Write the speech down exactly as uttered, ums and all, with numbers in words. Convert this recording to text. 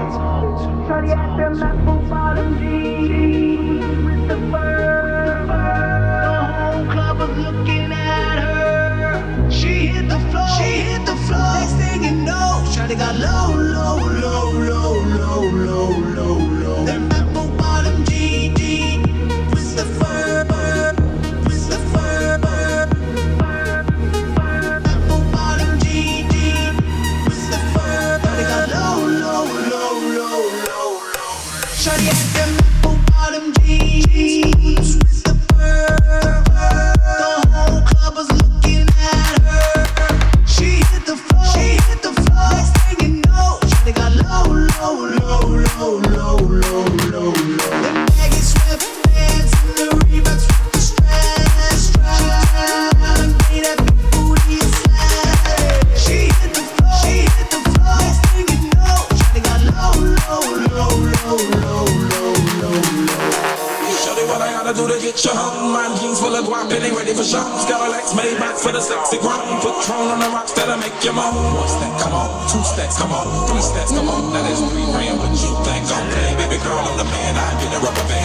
Shorty at them apple bottom jeans with the fur. The whole club was looking at her. She hit the floor. She hit the floor. Next thing you know, Shorty got low, low, low, low, low, low, low, low. Them apple bottom jeans with the fur, with the fur. Apple bottom jeans with the fur. Shorty got low, low, low, low, low, low. Shorty had them apple bottom jeans with the fur. The whole club was looking at her. She hit the floor. She hit the floor. Next thing you know, Shorty got low, low, low, low, low, low, low, low. Them baggy sweatpants and the Reeboks with the strap, strap. Made that big booty a slap. She hit the floor. She hit the floor. Next thing you know, Shorty got low, low, low, low, low, low, low, low. Shorty, what I gotta do to get you home? My jeans full of guap and they ready for shows. Cadillacs made back for the sexy grown. Put Tron on the rocks that'll make you moan. One stack, come on. Two stacks, come on. Three stacks, come on. That is three grand, but you think I'm playing. Baby girl, I'm the man. I get a rubber band.